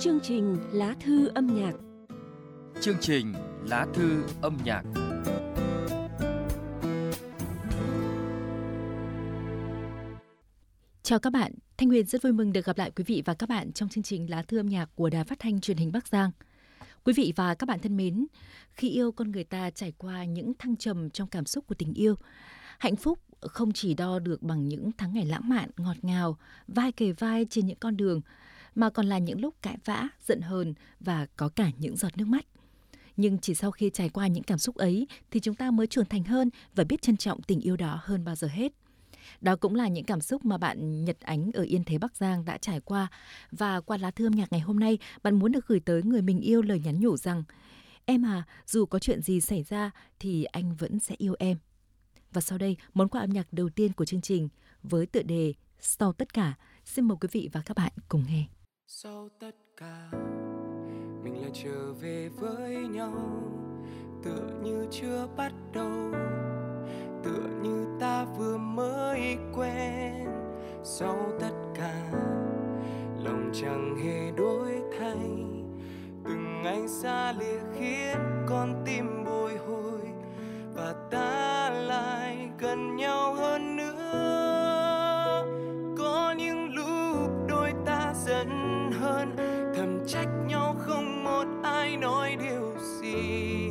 Chương trình Lá thư âm nhạc. Chương trình Lá thư âm nhạc. Chào các bạn, Thanh Huyền rất vui mừng được gặp lại quý vị và các bạn trong chương trình Lá thư âm nhạc của Đài Phát thanh Truyền hình Bắc Giang. Quý vị và các bạn thân mến, khi yêu con người ta trải qua những thăng trầm trong cảm xúc của tình yêu. Hạnh phúc không chỉ đo được bằng những tháng ngày lãng mạn, ngọt ngào, vai kề vai trên những con đường, mà còn là những lúc cãi vã, giận hờn và có cả những giọt nước mắt. Nhưng chỉ sau khi trải qua những cảm xúc ấy thì chúng ta mới trưởng thành hơn và biết trân trọng tình yêu đó hơn bao giờ hết. Đó cũng là những cảm xúc mà bạn Nhật Ánh ở Yên Thế Bắc Giang đã trải qua. Và qua lá thư âm nhạc ngày hôm nay, bạn muốn được gửi tới người mình yêu lời nhắn nhủ rằng: em à, dù có chuyện gì xảy ra thì anh vẫn sẽ yêu em. Và sau đây, món quà âm nhạc đầu tiên của chương trình với tựa đề Sau tất cả. Xin mời quý vị và các bạn cùng nghe. Sau tất cả, mình lại trở về với nhau, tựa như chưa bắt đầu, tựa như ta vừa mới quen. Sau tất cả, lòng chẳng hề đổi thay, từng ngày xa lìa khiến con tim bồi hồi, và ta lại gần nhau hơn nữa. Có những lúc đôi ta giận hơn, thầm trách nhau không một ai nói điều gì.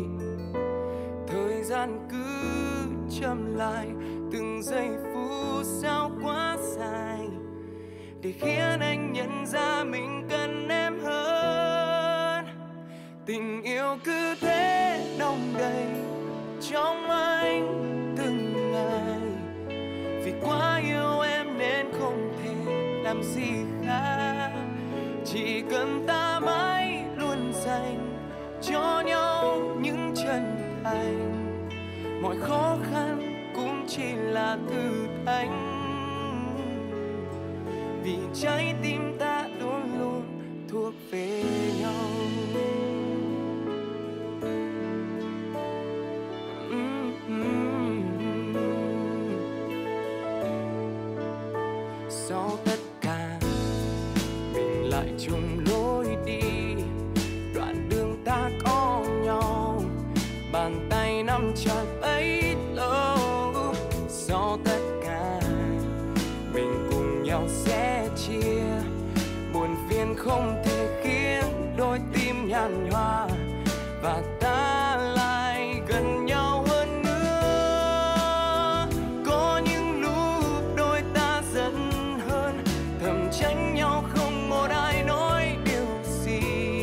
Thời gian cứ chậm lại, từng giây phút sao quá dài, để khiến anh nhận ra mình cần em hơn. Tình yêu cứ thế đong đầy trong anh từng ngày, vì quá yêu em nên không thể làm gì khác. Chỉ cần ta mãi luôn dành cho nhau những chân thành, mọi khó khăn cũng chỉ là thử thách, vì trái tim ta luôn luôn thuộc về nhau. Sau tất cả, mình lại chung lối đi, đoạn đường ta có nhau, bàn tay nắm chặt bấy lâu. Sau tất cả, mình cùng nhau sẽ chia, buồn phiền không thể khiến đôi tim nhàn nhòa, và ta lại gần nhau hơn nữa. Có những lúc đôi ta giận hơn, thầm tránh nhau không một ai nói điều gì.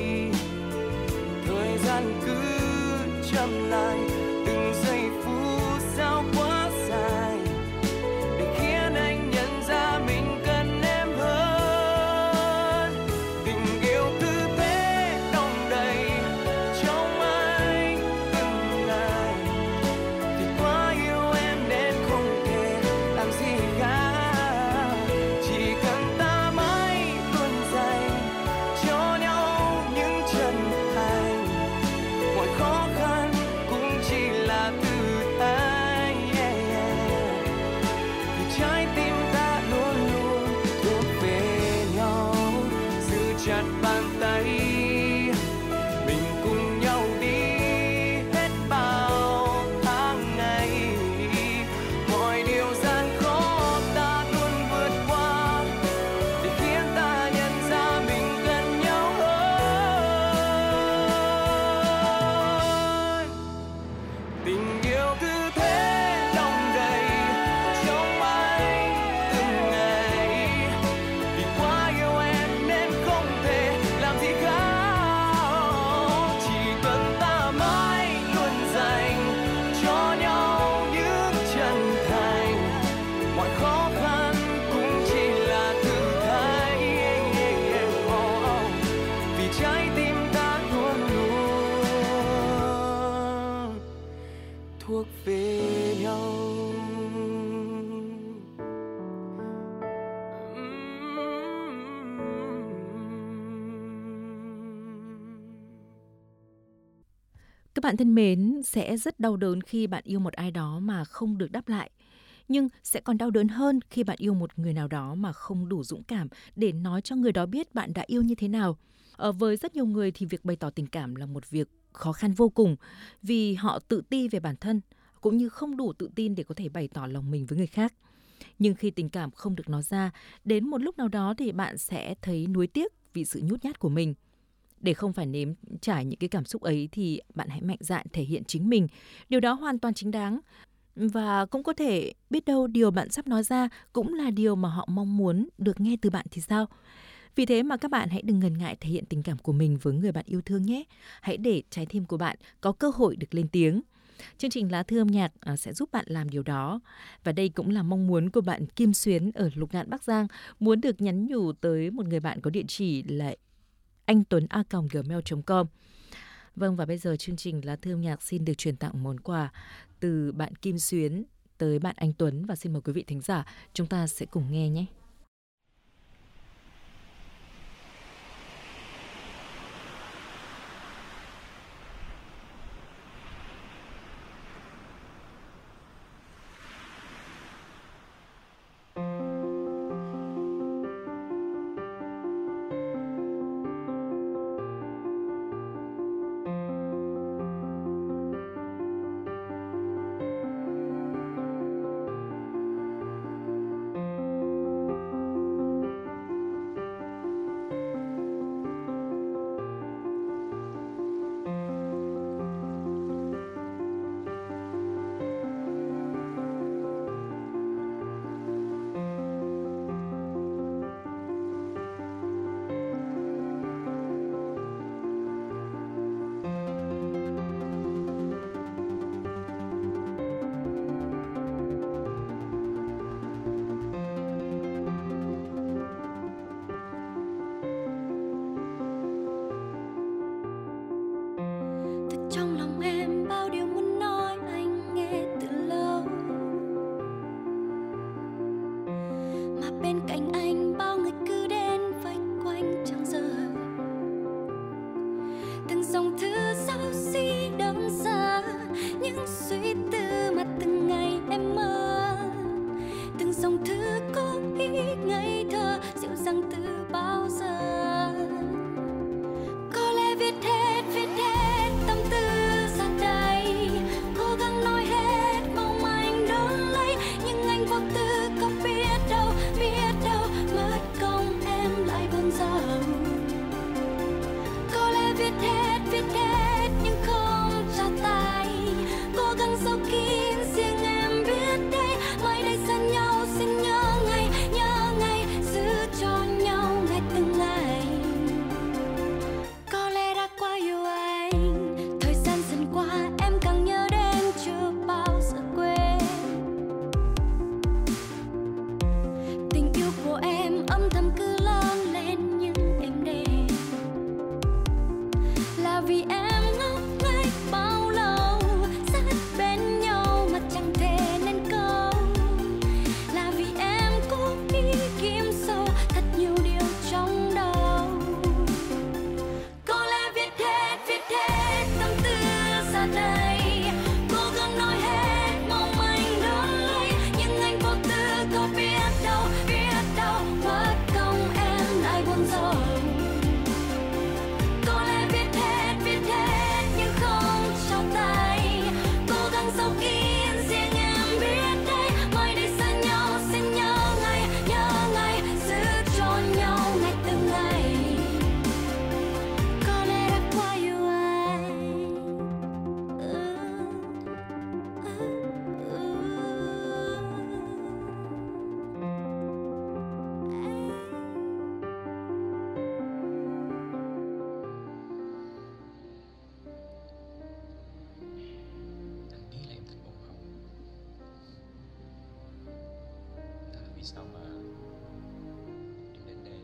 Thời gian cứ chậm lại, từng giây phút sao quá dài, để khiến anh nhận ra mình cần em hơn. Tình yêu cứ thế đong đầy trong anh từng ngày, vì quá yêu em nên không thể làm gì khác. Chỉ cần ta mãi luôn dành cho nhau những chân thành, mọi khó khăn cũng chỉ là thử thách. Vì trái tim ta luôn luôn thuộc về nhau. Giữ chặt bàn tay, mình cùng nhau đi hết bao tháng ngày. Mọi điều gian khó ta luôn vượt qua, để khiến ta nhận ra mình gần nhau hơn. Tình yêu cứ thế đong đầy trong anh từng ngày, vì quá yêu em nên không thể làm gì khác. Chỉ cần ta mãi luôn dành cho nhau những chân thành, mọi khó khăn cũng chỉ là thử thách. Vì trái tim ta luôn luôn thuộc về nhau. Các bạn thân mến, sẽ rất đau đớn khi bạn yêu một ai đó mà không được đáp lại. Nhưng sẽ còn đau đớn hơn khi bạn yêu một người nào đó mà không đủ dũng cảm để nói cho người đó biết bạn đã yêu như thế nào. Với rất nhiều người thì việc bày tỏ tình cảm là một việc khó khăn vô cùng vì họ tự ti về bản thân cũng như không đủ tự tin để có thể bày tỏ lòng mình với người khác. Nhưng khi tình cảm không được nói ra, đến một lúc nào đó thì bạn sẽ thấy nuối tiếc vì sự nhút nhát của mình. Để không phải nếm trải những cái cảm xúc ấy thì bạn hãy mạnh dạn thể hiện chính mình. Điều đó hoàn toàn chính đáng. Và cũng có thể biết đâu điều bạn sắp nói ra cũng là điều mà họ mong muốn được nghe từ bạn thì sao? Vì thế mà các bạn hãy đừng ngần ngại thể hiện tình cảm của mình với người bạn yêu thương nhé. Hãy để trái tim của bạn có cơ hội được lên tiếng. Chương trình Lá Thư âm nhạc sẽ giúp bạn làm điều đó. Và đây cũng là mong muốn của bạn Kim Xuyến ở Lục Ngạn, Bắc Giang, muốn được nhắn nhủ tới một người bạn có địa chỉ là anhtuấn@gmail.com. Vâng, và bây giờ chương trình Lá Thư âm nhạc xin được truyền tặng món quà từ bạn Kim Xuyến tới bạn Anh Tuấn, và xin mời quý vị thính giả chúng ta sẽ cùng nghe nhé. Trong lòng em bao điều muốn nói anh nghe từ lâu, mà bên cạnh anh bao người cứ đến vây quanh chẳng rời. Từng dòng thư xấu xí đậm giá, những suy tư mà từng ngày em mơ. Từng dòng thư cố ý ngây thơ, dịu dàng từ bao giờ. Có lẽ viết hết tâm tư ra đây, cố gắng nói hết mong anh đón lấy. Nhưng anh vô tư có biết đâu mất công em lại buồn rầu. Có lẽ viết hết nhưng không trao tay, cố gắng giấu kín riêng em biết đấy. Mai đây xa nhau xin nhớ ngày giữ cho nhau ngày từng ngày. Có lẽ đã quá yêu anh, thời gian dần qua em càng nhớ đến chưa bao giờ quên. Tình yêu của em âm thầm cứ lớn lên nhưng êm đềm, là vì em ngốc nghếch bao lâu sát bên nhau mà chẳng thể nên câu. Là vì em cố ý kiếm sâu thật nhiều điều trong đầu. Có lẽ viết hết tâm tư ra đây, cố gắng nói hết mong anh đón lấy. Nhưng anh vô tư có biết đâu mất công em lại buồn rầu. Có lẽ viết hết nhưng không trao tay, cố gắng giấu kín riêng em biết đấy. Mai đây xa nhau xin nhớ ngày giữ cho nhau ngày từng ngày. Có lẽ đã quá yêu anh. Anh nghĩ là em thích bông hồng. Đó là vì sao mà em đến đây.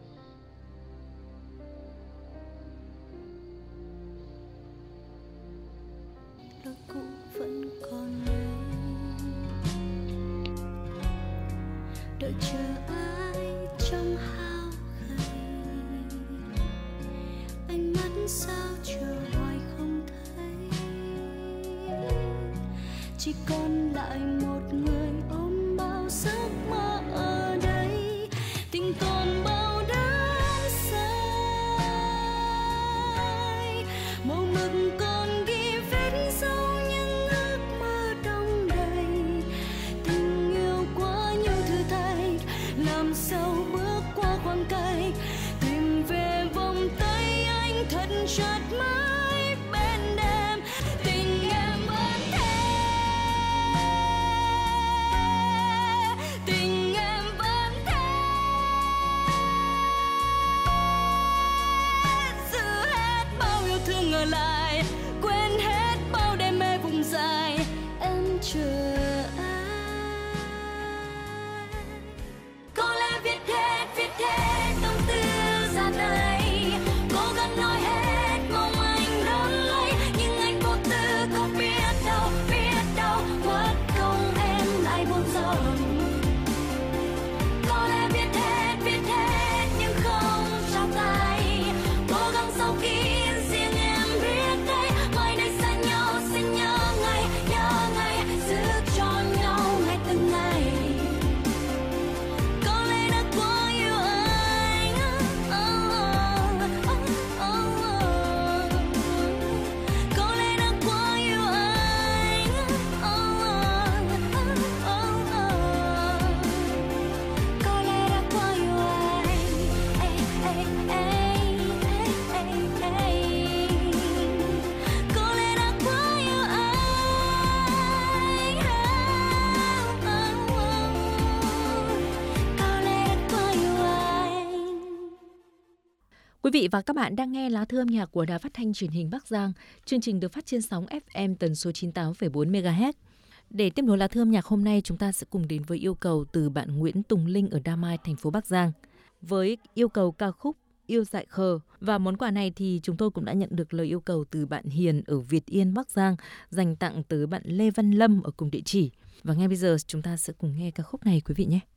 Lối cũ vẫn còn đây, đợi chờ ai trong hao gầy. Ánh mắt sao chờ hoài không thấy, chỉ còn lại một người ôm Quý vị và các bạn đang nghe Lá thư âm nhạc của Đài Phát thanh Truyền hình Bắc Giang. Chương trình được phát trên sóng FM tần số 98,4 MHz. Để tiếp nối lá thư âm nhạc hôm nay, chúng ta sẽ cùng đến với yêu cầu từ bạn Nguyễn Tùng Linh ở Đa Mai, thành phố Bắc Giang. Với yêu cầu ca khúc Yêu Dại Khờ, và món quà này thì chúng tôi cũng đã nhận được lời yêu cầu từ bạn Hiền ở Việt Yên, Bắc Giang, dành tặng tới bạn Lê Văn Lâm ở cùng địa chỉ. Và ngay bây giờ chúng ta sẽ cùng nghe ca khúc này quý vị nhé.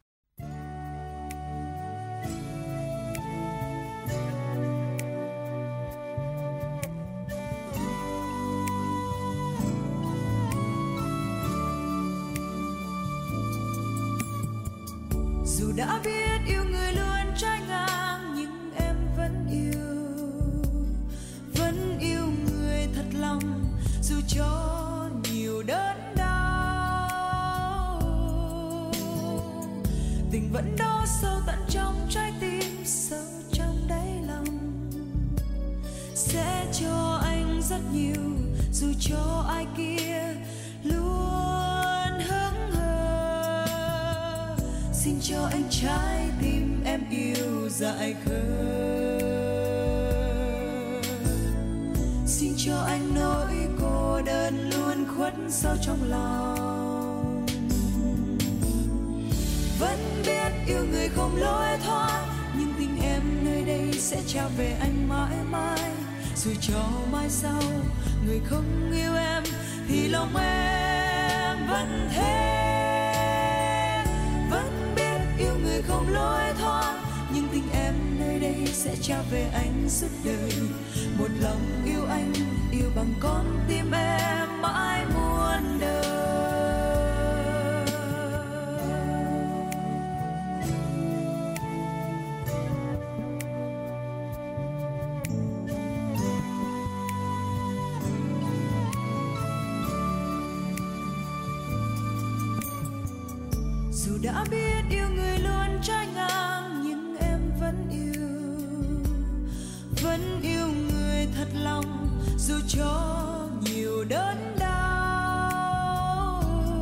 Dù đã biết yêu người luôn trái ngang, nhưng em vẫn yêu người thật lòng, dù cho nhiều đớn đau. Tình vẫn đó sâu tận trong trái tim, sâu trong đáy lòng, sẽ cho anh rất nhiều, dù cho ai kia luôn hững hờ. Xin cho anh trái tim em yêu dại khờ, xin cho anh nỗi cô đơn luôn khuất sâu trong lòng. Vẫn biết yêu người không lối thoát, nhưng tình em nơi đây sẽ trao về anh mãi mãi. Dù cho mai sau người không yêu em, thì lòng em vẫn thế. Vẫn biết yêu người không lối thoát, nhưng tình em nơi đây sẽ trao về anh suốt đời. Một lòng yêu anh, yêu bằng con tim em mãi muôn đời. Dù đã biết yêu người luôn trái ngang, nhưng em vẫn yêu người thật lòng, dù cho nhiều đớn đau.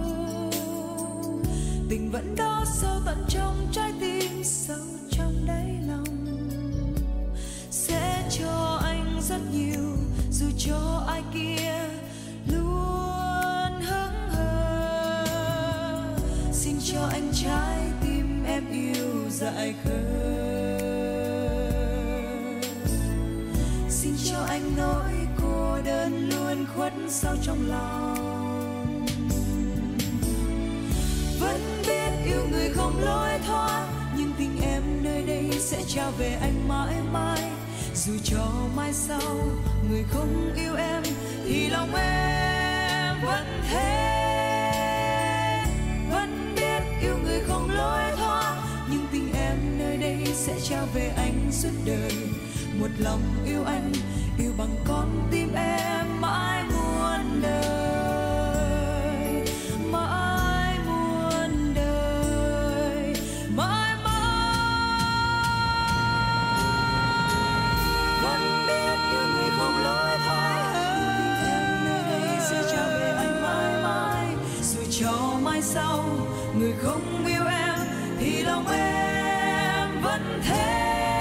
Tình vẫn đó sâu tận trong trái tim, sâu trong đáy lòng, sẽ cho anh rất nhiều, dù cho ai kia luôn hững hờ. Xin cho anh trái tim em yêu dại khờ, xin cho anh nỗi cô đơn luôn khuất sâu trong lòng. Vẫn biết yêu người không lối thoát, nhưng tình em nơi đây sẽ trao về anh mãi mãi. Dù cho mai sau người không yêu em, thì lòng em vẫn thế. Vẫn biết yêu người không lối thoát, nhưng tình em nơi đây sẽ trao về anh suốt đời. Một lòng yêu anh, yêu bằng con tim em mãi muôn đời, mãi muôn đời, mãi mãi. Vẫn biết yêu người không lối thoát, nhưng tình em nơi đây sẽ trao về anh mãi mãi. Dù cho mai sau người không yêu em, thì lòng em vẫn thế.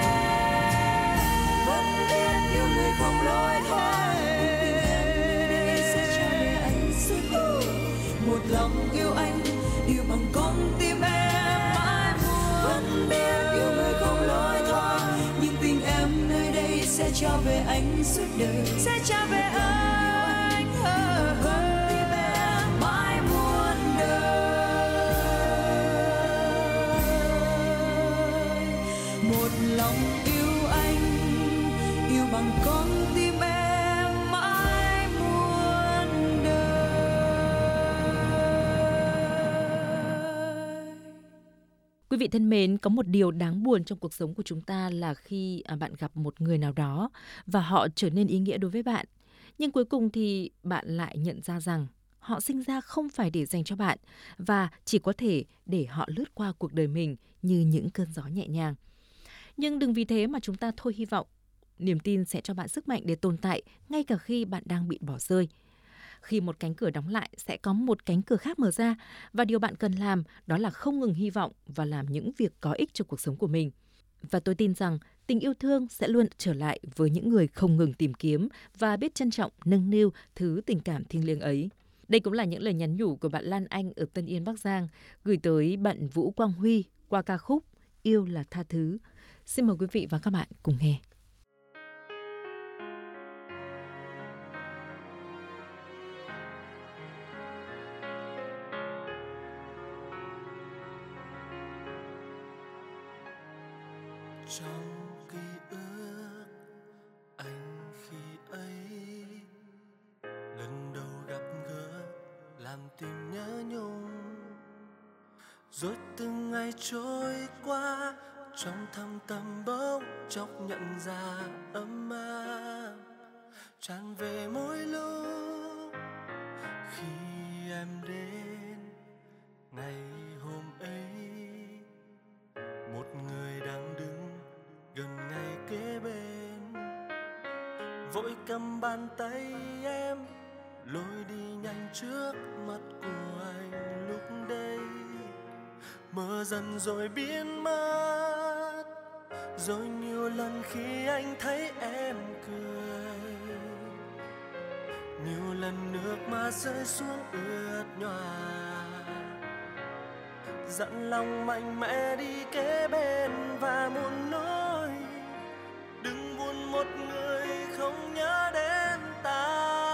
Không lối thoát, tình em nơi đây sẽ trao về anh suốt đời. Một lòng yêu anh, yêu bằng con tim em mãi muôn. Vẫn biết yêu người không lối thoát, nhưng tình em nơi đây sẽ trao về anh suốt đời. Sẽ trao về anh con tim em mãi muôn đời. Một lòng yêu anh, yêu bằng con tim em mãi muôn đời. Quý vị thân mến, có một điều đáng buồn trong cuộc sống của chúng ta là khi bạn gặp một người nào đó và họ trở nên ý nghĩa đối với bạn. Nhưng cuối cùng thì bạn lại nhận ra rằng họ sinh ra không phải để dành cho bạn và chỉ có thể để họ lướt qua cuộc đời mình như những cơn gió nhẹ nhàng. Nhưng đừng vì thế mà chúng ta thôi hy vọng. Niềm tin sẽ cho bạn sức mạnh để tồn tại ngay cả khi bạn đang bị bỏ rơi. Khi một cánh cửa đóng lại sẽ có một cánh cửa khác mở ra, và điều bạn cần làm đó là không ngừng hy vọng và làm những việc có ích cho cuộc sống của mình. Và tôi tin rằng tình yêu thương sẽ luôn trở lại với những người không ngừng tìm kiếm và biết trân trọng, nâng niu thứ tình cảm thiêng liêng ấy. Đây cũng là những lời nhắn nhủ của bạn Lan Anh ở Tân Yên, Bắc Giang, gửi tới bạn Vũ Quang Huy qua ca khúc Yêu là tha thứ. Xin mời quý vị và các bạn cùng nghe. Trong ký ức anh khi ấy lần đầu gặp gỡ làm tim nhớ nhung, rồi từng ngày trôi qua trong thâm tâm bỗng chốc nhận ra ấm áp tràn về mỗi lúc khi em đến ngày hôm ấy. Một người đang đứng gần ngay kế bên, vội cầm bàn tay em lôi đi nhanh trước mặt của anh. Lúc đây mơ dần rồi biến mất, rồi nhiều lần khi anh thấy em cười, nhiều lần nước mắt rơi xuống ướt nhòa. Dặn lòng mạnh mẽ đi kế bên và muốn nói đừng buồn một người không nhớ đến ta.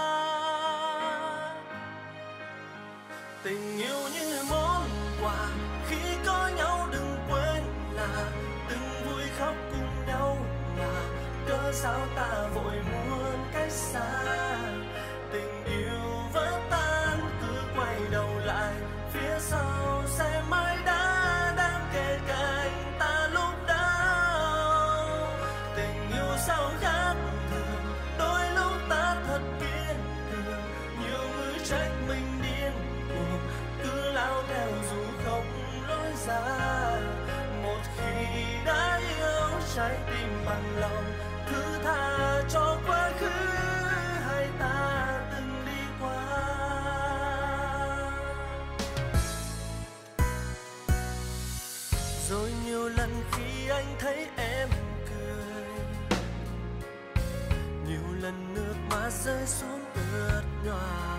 Tình yêu như món quà khi có nhau, đừng quên là từng vui khóc cùng nhau mà cớ sao ta vội muốn cách xa. Tình yêu vỡ tan cứ quay đầu lại phía sau sẽ mãi đang kề cạnh ta lúc đau. Tình yêu sao khác thường, đôi lúc ta thật kiên cường, nhiều người trách mình điên cuồng, cứ lao theo dù không lối ra. Một khi đã yêu trái tim bằng lòng, thứ tha cho quá khứ hai ta từng đi qua. Rồi nhiều lần khi anh thấy em cười, nhiều lần nước mắt rơi xuống ướt nhòa.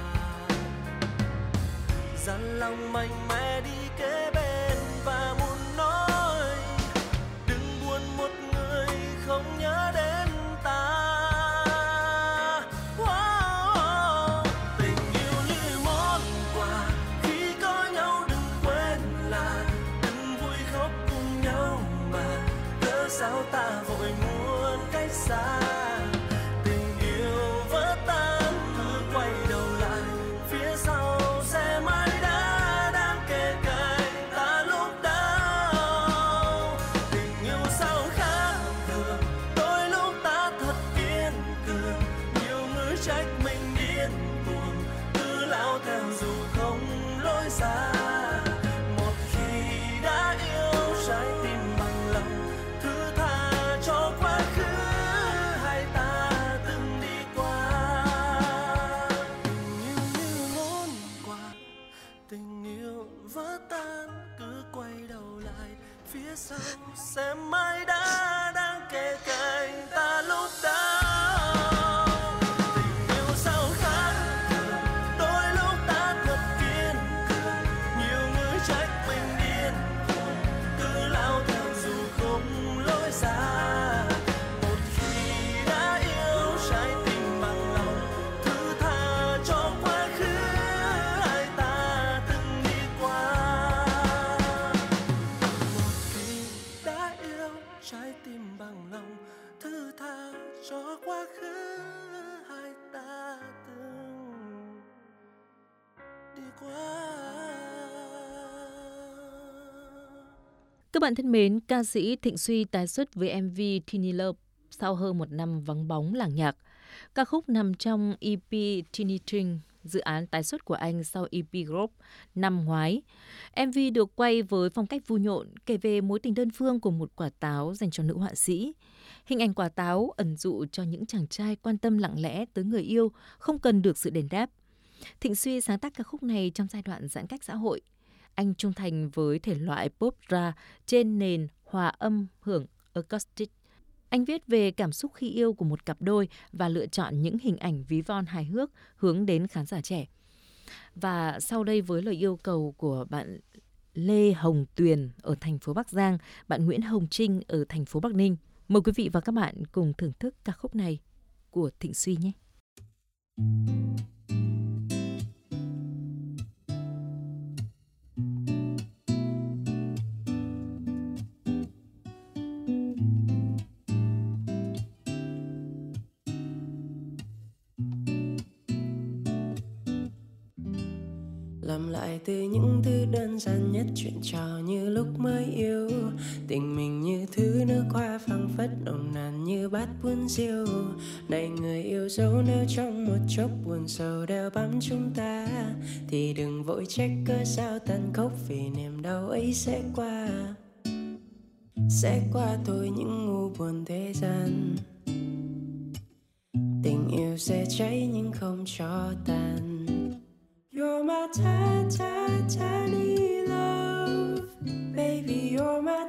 Dặn lòng mạnh mẽ đi kế bên và muốn nói đừng buồn một người không nhớ đến ta. Wow. Tình yêu như món quà khi có nhau, đừng quên là từng vui khóc cùng nhau mà cớ sao ta vội muốn cách xa. Tình yêu vỡ tan cứ quay đầu lại phía sau sẽ mãi đang kề cạnh ta lúc đau. Tình yêu sao khác thường, đôi lúc ta thật kiên cường, nhiều người trách mình điên cuồng, cứ lao theo dù không lối ra. Một khi đã yêu trái tim bằng lòng, thứ tha cho quá khứ hai ta từng đi qua. Tình yêu như món quà, tình yêu vỡ tan cứ quay đầu lại phía sau sẽ mãi đang kề cạnh ta lúc đau. Tình yêu sao khác thường, đôi lúc ta thật kiên cường, nhiều người trách mình điên cuồng, cứ lao theo dù không lối ra. Một khi đã yêu trái tim bằng lòng, thứ tha cho quá khứ hai ta từng đi qua. Một khi đã yêu trái tim bằng lòng, thứ tha cho quá khứ hai ta từng đi qua. Các bạn thân mến, ca sĩ Thịnh Suy tái xuất với MV Teeny Love sau hơn một năm vắng bóng làng nhạc. Ca khúc nằm trong EP Teeny String, dự án tái xuất của anh sau EP Group năm ngoái. MV được quay với phong cách vui nhộn, kể về mối tình đơn phương của một quả táo dành cho nữ họa sĩ. Hình ảnh quả táo ẩn dụ cho những chàng trai quan tâm lặng lẽ tới người yêu, không cần được sự đền đáp. Thịnh Suy sáng tác ca khúc này trong giai đoạn giãn cách xã hội. Anh trung thành với thể loại pop ra trên nền hòa âm hưởng acoustic. Anh viết về cảm xúc khi yêu của một cặp đôi và lựa chọn những hình ảnh ví von hài hước hướng đến khán giả trẻ. Và sau đây với lời yêu cầu của bạn Lê Hồng Tuyền ở thành phố Bắc Giang, bạn Nguyễn Hồng Trinh ở thành phố Bắc Ninh, mời quý vị và các bạn cùng thưởng thức ca khúc này của Thịnh Suy nhé. Làm lại từ những thứ đơn giản nhất, chuyện trò như lúc mới yêu. Tình mình như thứ nước hoa phăng phất nồng nàn như bát buôn diêu. Này người yêu dấu, nếu trong một chốc buồn sầu đeo bám chúng ta, thì đừng vội trách cớ sao tàn khốc, vì niềm đau ấy sẽ qua thôi những ngu buồn thế gian. Tình yêu sẽ cháy nhưng không cho tàn. You're my tiny love, baby. You're my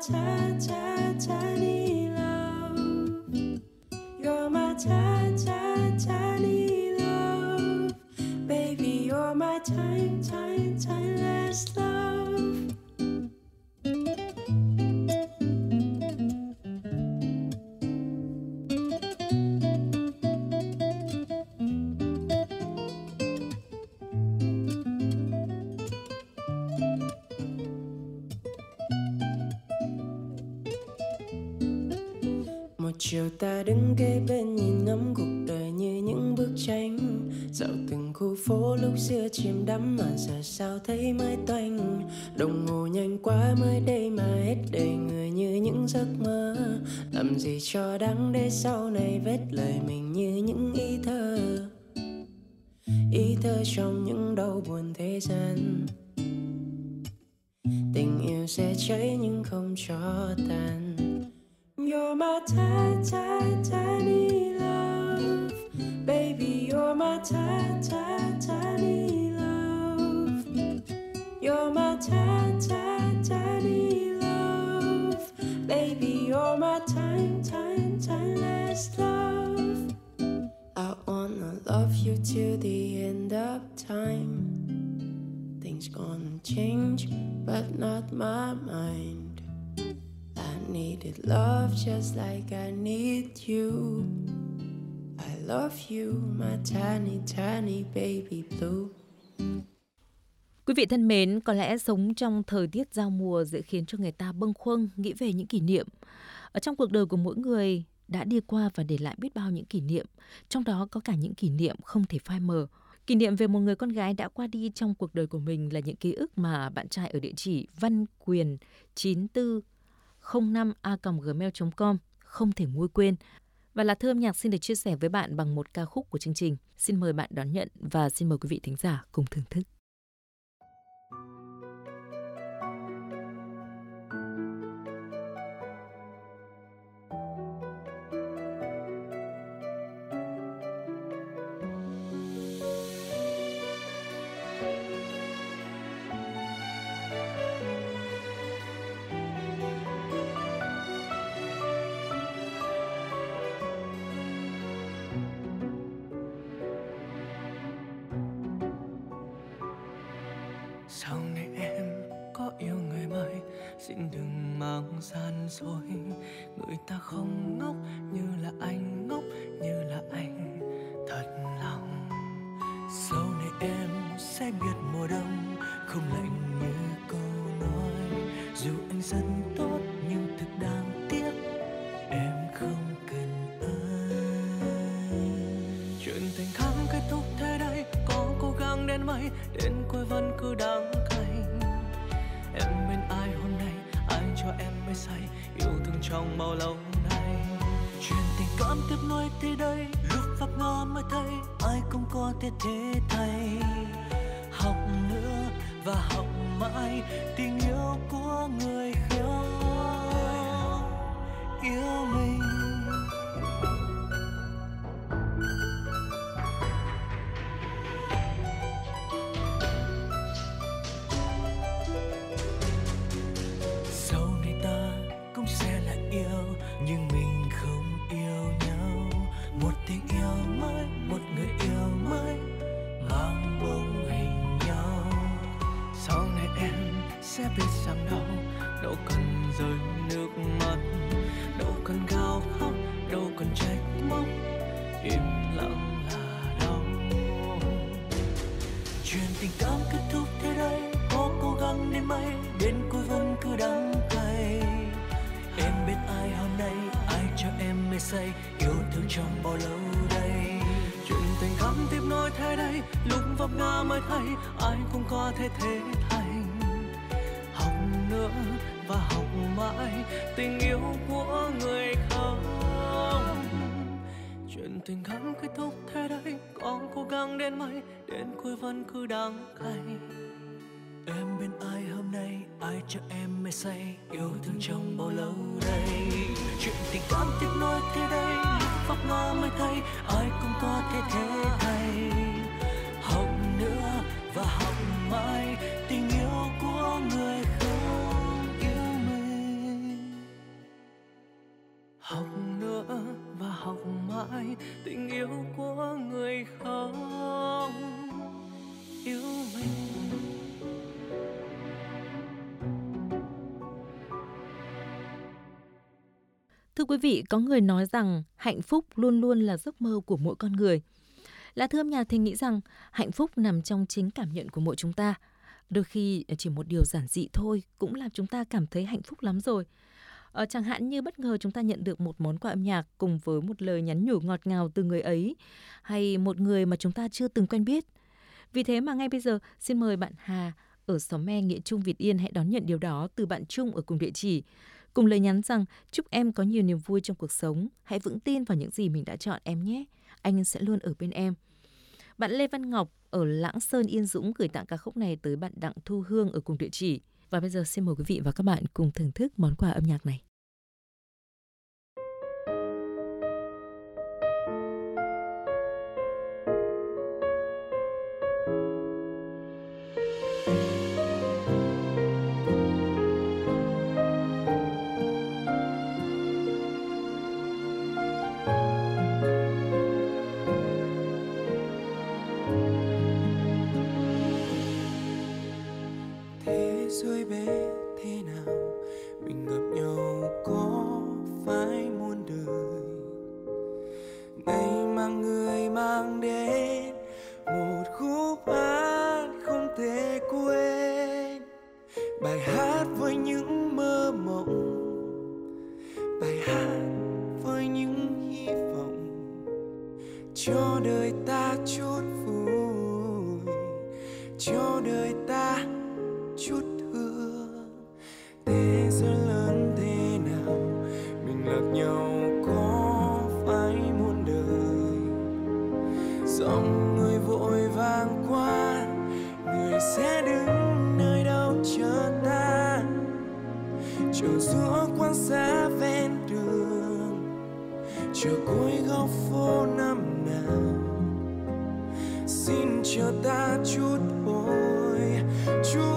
tiny love. You're my tiny love, baby. You're my timeless love. Một chiều ta đứng kế bên nhìn ngắm cuộc đời như những bức tranh, dạo từng khu phố lúc xưa chìm đắm mà giờ sao thấy mới toanh. Đồng hồ nhanh quá mới đây mà hết đời người như những giấc mơ. Làm gì cho đáng để sau này vết lời mình như những ý thơ trong những đau buồn thế gian. Tình yêu sẽ cháy nhưng không cho tàn. You're my tiny love, baby. You're my tiny love. You're my tiny love, baby. You're my timeless love. I wanna love you till the end of time. Things gonna change, but not my mind. I needed love just like I need you. I love you, my tiny baby blue. Quý vị thân mến, có lẽ sống trong thời tiết giao mùa dễ khiến cho người ta bâng khuâng nghĩ về những kỷ niệm. Ở trong cuộc đời của mỗi người đã đi qua và để lại biết bao những kỷ niệm, trong đó có cả những kỷ niệm không thể phai mờ. Kỷ niệm về một người con gái đã qua đi trong cuộc đời của mình là những ký ức mà bạn trai ở địa chỉ vanquyen9405a.gmail.com không thể nguôi quên. Và Lá Thư Âm Nhạc xin được chia sẻ với bạn bằng một ca khúc của chương trình. Xin mời bạn đón nhận và xin mời quý vị thính giả cùng thưởng thức. Sau này em có yêu người mới, xin đừng mang gian dối. Người ta không ngốc như là anh, ngốc như là anh thật lòng. Sau này em sẽ biết mùa đông không lạnh như câu nói. Dù anh rất tốt nhưng thực đáng tiếc em không cần anh. Chuyện tình tháng kết thúc thế đây, có cố gắng đến mấy đến cuối vẫn cứ đắng cay. Em bên ai hôm nay, ai cho em mới say yêu thương trong bao lâu nay. Chuyện tình cảm tiếp nối thì đây, lúc pháp ngõ mới thấy ai cũng có thể thế thay. Học nữa và học mãi tình yêu của người khác yêu mình. Sau này ta cũng sẽ lại yêu, nhưng mình không say yêu thương trong bao lâu đây. Chuyện tình khắm tiếp nối thế đây, lúc vấp ngã mới thấy ai cũng có thể thành. Học nữa và học mãi tình yêu của người không. Chuyện tình khắm kết thúc thế đây, con cố gắng đến mấy đến cuối vẫn cứ đắng cay. Em bên ai hôm nay, ai cho em mê say yêu thương trong bao lâu đây. Chuyện tình cảm tiếp nối thế đây, lúc vấp ngã mới thấy ai cũng có thể thay. Học nữa và học mãi tình yêu của người không yêu mình. Học nữa và học mãi tình yêu của người không yêu mình. Thưa quý vị, có người nói rằng hạnh phúc luôn luôn là giấc mơ của mỗi con người. Lá Thư âm nhạc thì nghĩ rằng hạnh phúc nằm trong chính cảm nhận của mỗi chúng ta. Đôi khi chỉ một điều giản dị thôi cũng làm chúng ta cảm thấy hạnh phúc lắm rồi. Chẳng hạn như bất ngờ chúng ta nhận được một món quà âm nhạc cùng với một lời nhắn nhủ ngọt ngào từ người ấy, hay một người mà chúng ta chưa từng quen biết. Vì thế mà ngay bây giờ xin mời bạn Hà ở xóm Me, Nghĩa Trung, Việt Yên hãy đón nhận điều đó từ bạn Trung ở cùng địa chỉ. Cùng lời nhắn rằng chúc em có nhiều niềm vui trong cuộc sống, hãy vững tin vào những gì mình đã chọn em nhé, anh sẽ luôn ở bên em. Bạn Lê Văn Ngọc ở Lãng Sơn, Yên Dũng gửi tặng ca khúc này tới bạn Đặng Thu Hương ở cùng địa chỉ. Và bây giờ xin mời quý vị và các bạn cùng thưởng thức món quà âm nhạc này. Rơi bé thế nào mình gặp nhau có phải muôn đời. Ngày mà người mang đến một khúc hát không thể quên. Bài hát với những mơ mộng, bài hát với những hy vọng, cho đời ta chút vui, cho đời ta chút thương. Thế giới lớn thế nào mình lạc nhau có phải muôn đời. Dòng người vội vàng qua, người sẽ đứng nơi đâu chờ ta, chờ giữa quán xá ven đường, chờ cuối góc phố năm nào. Xin chờ ta chút thôi, chút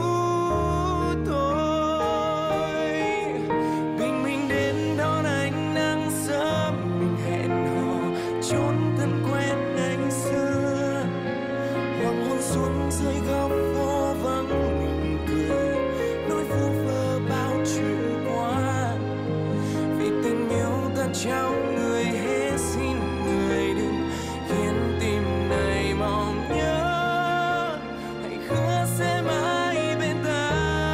dưới góc phố vắng mình cười, nỗi vu vơ bao chuyện qua. Vì tình yêu ta trao người hết, xin người đừng khiến tim này mong nhớ. Hãy hứa sẽ mãi bên ta.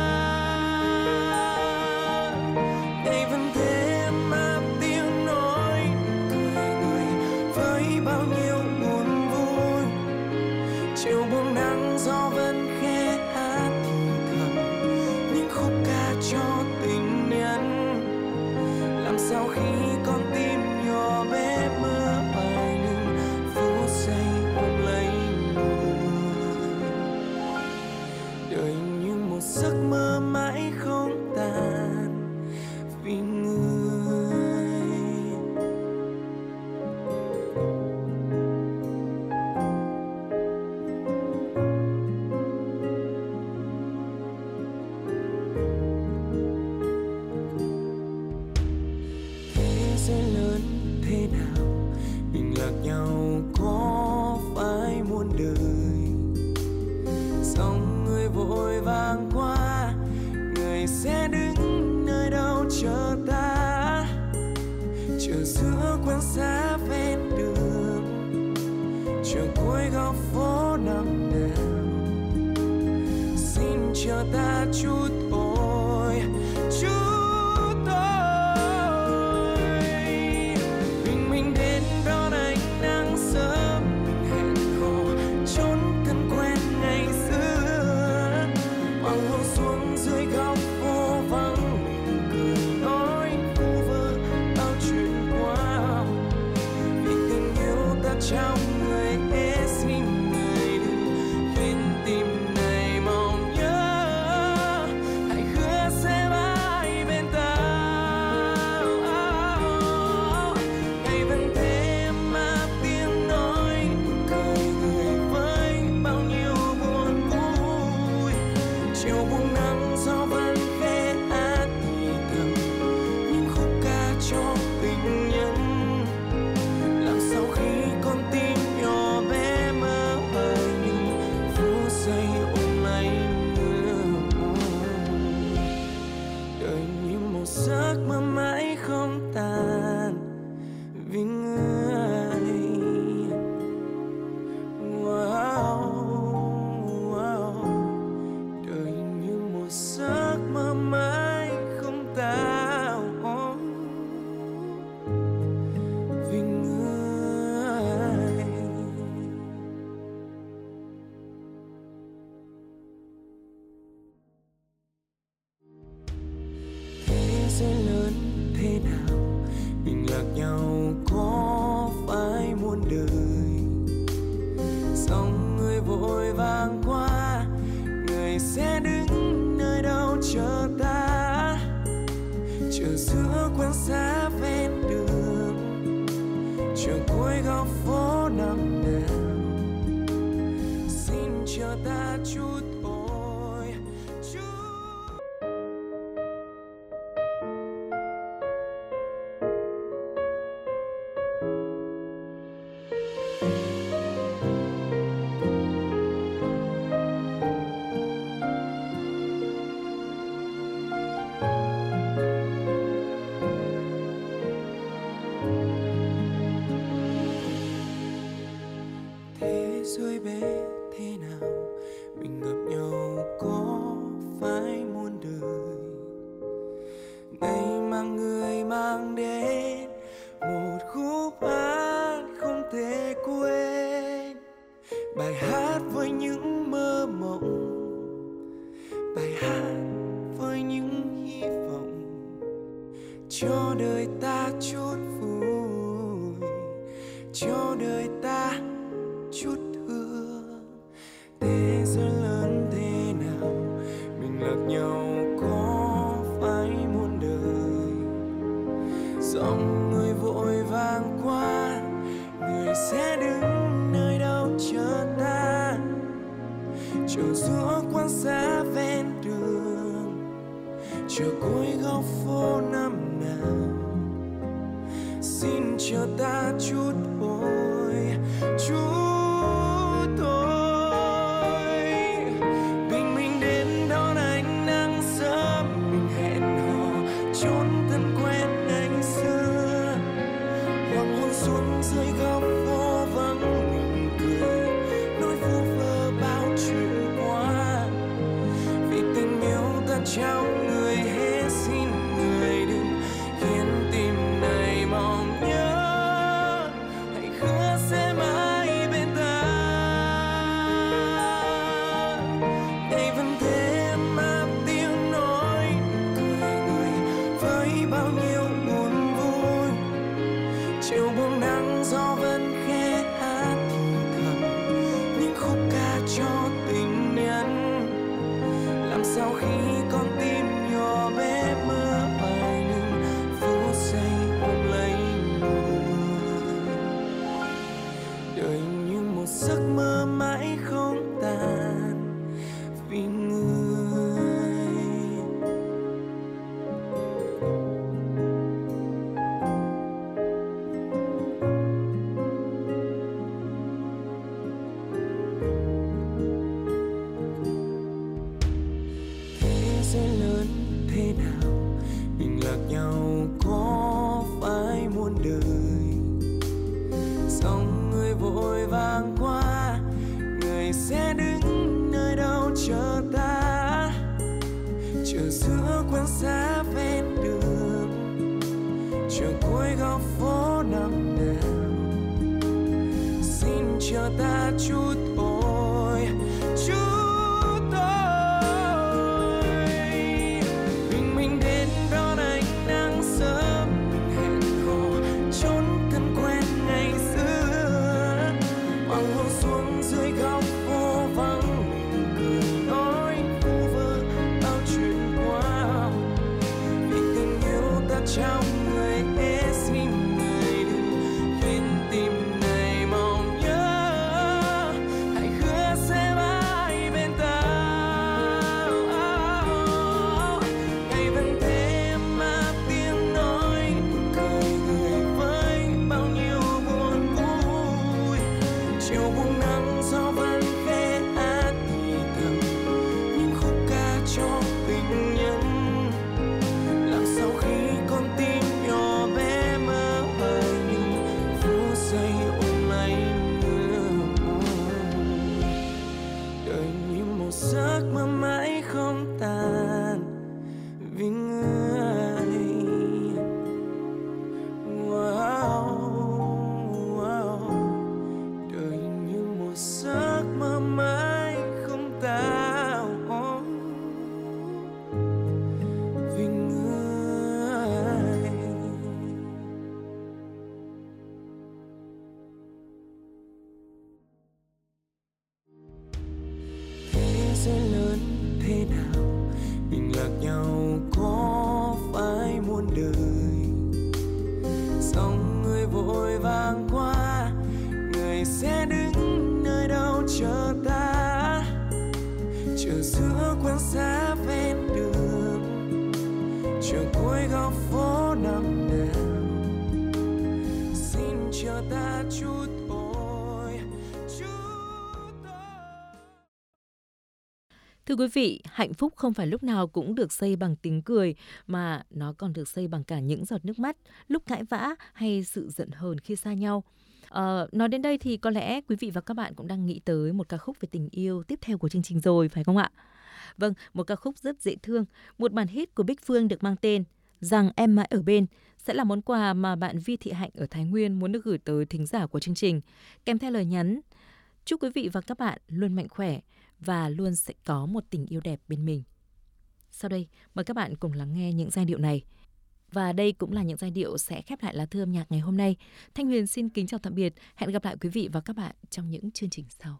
Đây vẫn thế ấm áp tiếng nói cười người với bao nhiêu buồn vui. Chiều buông nắng gió vẫn khẽ hát thì thầm những khúc ca cho tình nhân. Làm sao khi con tim nhỏ bé mơ bài những phút giây ôm lấy người. Đời như một giấc mơ mãi không tàn vì người. Thế nào mình lạc nhau có phải muôn đời. Dòng người vội vàng qua, người sẽ đứng nơi đâu chờ ta, chờ giữa quán xá ven đường, chờ cuối góc phố năm nào. Xin chờ ta chút thôi, chút thôi. giấc mơ mãi không tàn vì người. Đời như một giấc mơ mãi không tàn vì người. Thế giới lớn thế nào, mình lạc nhau có phải muôn đời. Dòng người vội vàng qua, người sẽ đứng nơi đâu chờ ta, chờ giữa quán xá ven đường, chờ cuối góc phố năm nào. Xin chờ ta chút thôi, chút. Thế giới bé thế nào, mình gặp nhau có phải muôn đời. Ngày mà người mang đến một khúc hát không thể quên, bài hát với những mơ mộng, bài hát với những hy vọng, cho đời ta chút vui, cho đời ta chút thương. Thế giới lớn thế nào, mình lạc nhau có phải muôn đời. Dòng người vội vàng qua, người sẽ đứng nơi đâu chờ ta, chờ giữa quán xá ven đường, chờ cuối góc phố năm nào. Xin chờ ta chút thôi, chút thôi. Bình minh đến đón ánh nắng sớm, mình hẹn hò chốn thân quen ngày xưa. Hoàng hôn xuống dưới góc phố vắng, mình cười nói vu vơ bao chuyện qua. Vì tình yêu ta trao người hết, xin người đừng khiến tim này mong nhớ. Hãy hứa sẽ mãi bên ta. Ngày vẫn thế ấm áp tiếng nói cười người với bao nhiêu buồn vui. Chiều buông nắng gió vẫn khẽ hát thì thầm những khúc ca cho tình nhân. Làm sao khi con tim nhỏ bé mơ bài những phút giây ôm lấy người. Đời như một giấc mơ mãi không tàn vì người. Thế giới lớn thế nào, mình lạc nhau có phải muôn đời. Dòng người vội vàng qua, người sẽ đứng nơi đâu chờ ta, chờ giữa quán xá ven đường, chờ cuối góc phố năm nào. Xin chờ ta chút thôi, chút thôi. Bình minh đến đón ánh nắng sớm, mình hẹn hò chốn thân quen ngày xưa. Hoàng hôn xuống dưới góc phố vắng, mình cười nói vu vơ bao chuyện qua. Vì tình yêu ta trao người hết, xin người đừng khiến tim này mong nhớ. dòng người vội vàng qua, người sẽ đứng nơi đâu chờ ta, chờ giữa quán xá ven đường, chờ cuối góc phố nằm nào. Xin chờ ta chút thôi, chút thôi. Thưa quý vị, hạnh phúc không phải lúc nào cũng được xây bằng tiếng cười, mà nó còn được xây bằng cả những giọt nước mắt, lúc cãi vã hay sự giận hờn khi xa nhau. Nói đến đây thì có lẽ quý vị và các bạn cũng đang nghĩ tới một ca khúc về tình yêu tiếp theo của chương trình rồi, phải không ạ? Vâng, một ca khúc rất dễ thương, một bản hit của Bích Phương được mang tên Rằng Em Mãi Ở Bên sẽ là món quà mà bạn Vi Thị Hạnh ở Thái Nguyên muốn được gửi tới thính giả của chương trình, kèm theo lời nhắn: chúc quý vị và các bạn luôn mạnh khỏe và luôn sẽ có một tình yêu đẹp bên mình. Sau đây, mời các bạn cùng lắng nghe những giai điệu này. Và đây cũng là những giai điệu sẽ khép lại lá thư âm nhạc ngày hôm nay. Thanh Huyền xin kính chào tạm biệt. Hẹn gặp lại quý vị và các bạn trong những chương trình sau.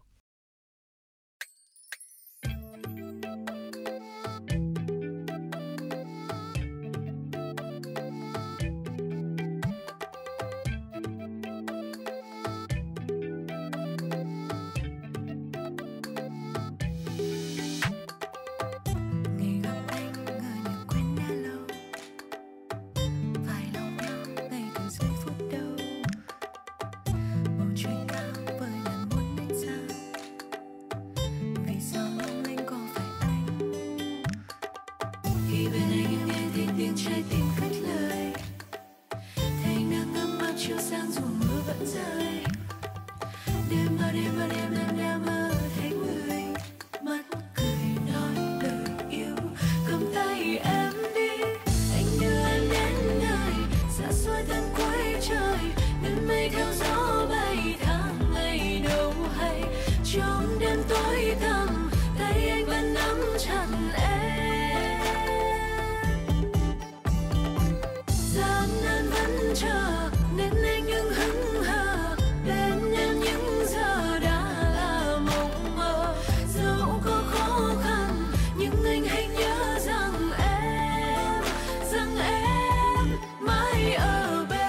Trái tim cất lời, thấy nắng ấm áp chiếu sáng dù mưa vẫn rơi. Đêm mơ mơ thấy người, mắt cười nói lời yêu. Cầm tay em đi, anh đưa em đến nơi xa xôi tận cuối trời. Ngân mây theo gió bay, tháng ngày đâu hay. Trong đêm tối thầm, tay anh vẫn nắm chặt em. Chờ nên anh những hững hờ bên em những giờ đã là mộng mơ. Dẫu có khó khăn nhưng anh hãy nhớ rằng em mãi ở bên.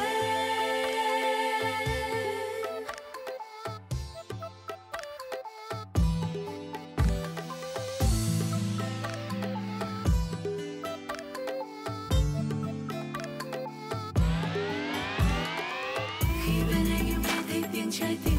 Khi bên anh em nghe thấy tiếng trái tim